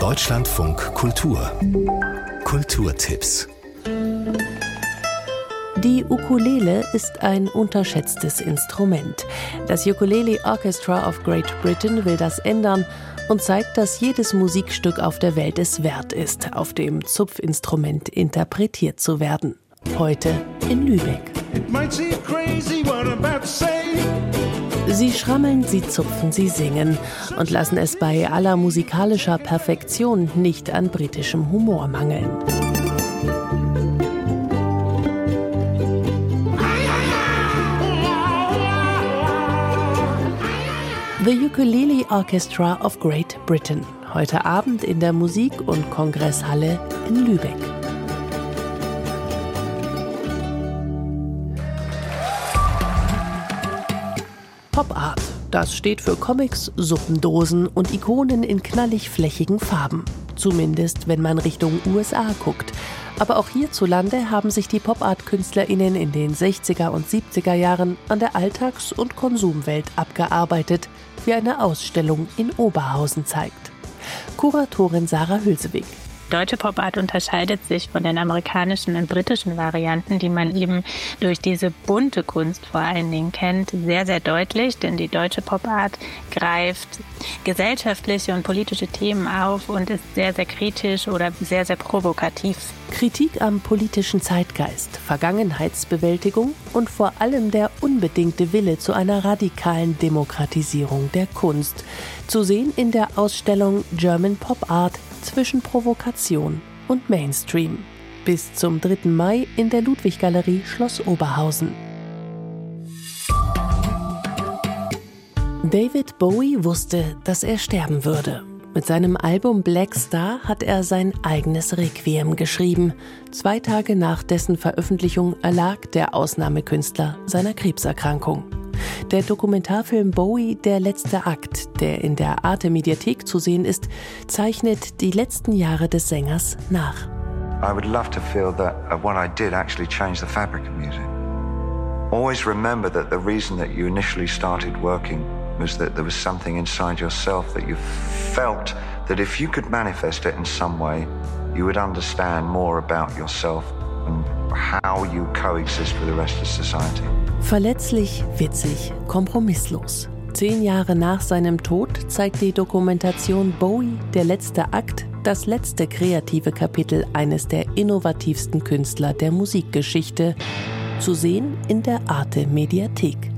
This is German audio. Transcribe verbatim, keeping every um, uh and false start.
Deutschlandfunk Kultur Kulturtipps. Die Ukulele ist ein unterschätztes Instrument. Das Ukulele Orchestra of Great Britain will das ändern und zeigt, dass jedes Musikstück auf der Welt es wert ist, auf dem Zupfinstrument interpretiert zu werden. Heute in Lübeck. Sie schrammeln, sie zupfen, sie singen und lassen es bei aller musikalischer Perfektion nicht an britischem Humor mangeln. The Ukulele Orchestra of Great Britain. Heute Abend in der Musik- und Kongresshalle in Lübeck. Pop Art, das steht für Comics, Suppendosen und Ikonen in knallig flächigen Farben. Zumindest, wenn man Richtung U S A guckt. Aber auch hierzulande haben sich die Pop-Art-KünstlerInnen in den sechziger und siebziger Jahren an der Alltags- und Konsumwelt abgearbeitet, wie eine Ausstellung in Oberhausen zeigt. Kuratorin Sarah Hülsewig. Deutsche Pop-Art unterscheidet sich von den amerikanischen und britischen Varianten, die man eben durch diese bunte Kunst vor allen Dingen kennt, sehr, sehr deutlich, denn die deutsche Pop-Art greift gesellschaftliche und politische Themen auf und ist sehr, sehr kritisch oder sehr, sehr provokativ. Kritik am politischen Zeitgeist, Vergangenheitsbewältigung und vor allem der unbedingte Wille zu einer radikalen Demokratisierung der Kunst. Zu sehen in der Ausstellung German Pop Art zwischen Provokation und Mainstream. Bis zum dritten Mai in der Ludwig-Galerie Schloss Oberhausen. David Bowie wusste, dass er sterben würde. Mit seinem Album Black Star hat er sein eigenes Requiem geschrieben. Zwei Tage nach dessen Veröffentlichung erlag der Ausnahmekünstler seiner Krebserkrankung. Der Dokumentarfilm Bowie, der letzte Akt, der in der Arte-Mediathek zu sehen ist, zeichnet die letzten Jahre des Sängers nach. I would love to feel that what I did actually changed the fabric of music. Always remember that the reason that you initially started working was that there was something inside yourself that you felt that if you could manifest it in some way, you would understand more about yourself and how you coexist with the rest of society. Verletzlich, witzig, kompromisslos. Zehn Jahre nach seinem Tod zeigt die Dokumentation Bowie, der letzte Akt, das letzte kreative Kapitel eines der innovativsten Künstler der Musikgeschichte. Zu sehen in der Arte-Mediathek.